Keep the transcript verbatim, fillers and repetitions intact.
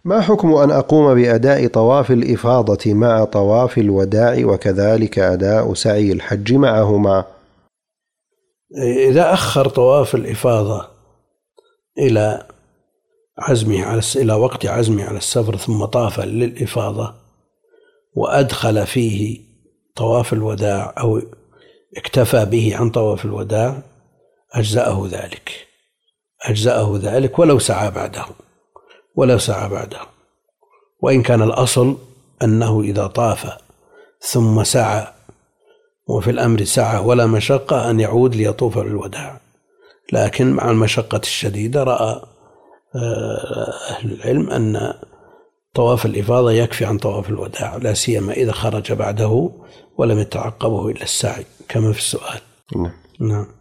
ما حكم أن أقوم بأداء طواف الإفاضة مع طواف الوداع وكذلك أداء سعي الحج معهما؟ إذا أخر طواف الإفاضة إلى عزمه على إلى وقت عزمه على السفر ثم طاف للإفاضة وأدخل فيه طواف الوداع أو اكتفى به عن طواف الوداع أجزأه ذلك أجزأه ذلك ولو سعى بعده ولو سعى بعده وإن كان الأصل أنه إذا طاف ثم سعى وفي الأمر سعى ولا مشقة أن يعود ليطوف للوداع، لكن مع المشقة الشديدة رأى أهل العلم أن طواف الإفاضة يكفي عن طواف الوداع، لا سيما إذا خرج بعده ولم يتعقبه إلا السعي كما في السؤال. نعم. نعم.